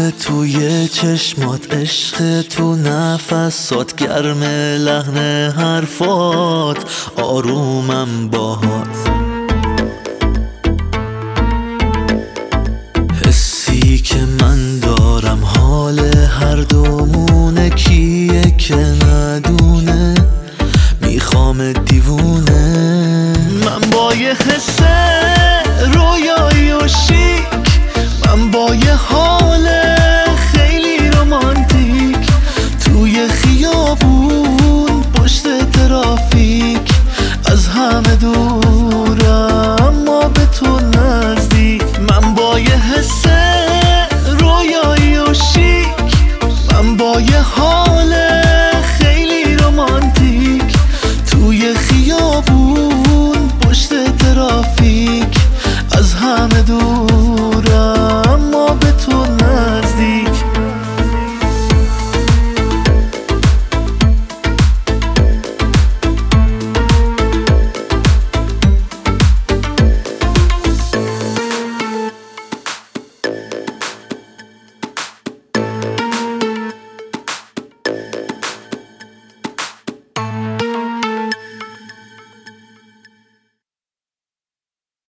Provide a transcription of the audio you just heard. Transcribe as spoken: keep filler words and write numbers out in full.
توی چشمات، عشق تو نفسات، گرم لحن حرفات، آرومم باهات. حسی که من دارم حال هر دومونه، کیه که ندونه میخوام دیوونه. من با یه حس رویایی و شیک، من با یه حال خیلی رومانتیک، توی خیابون پشت ترافیک از همه دور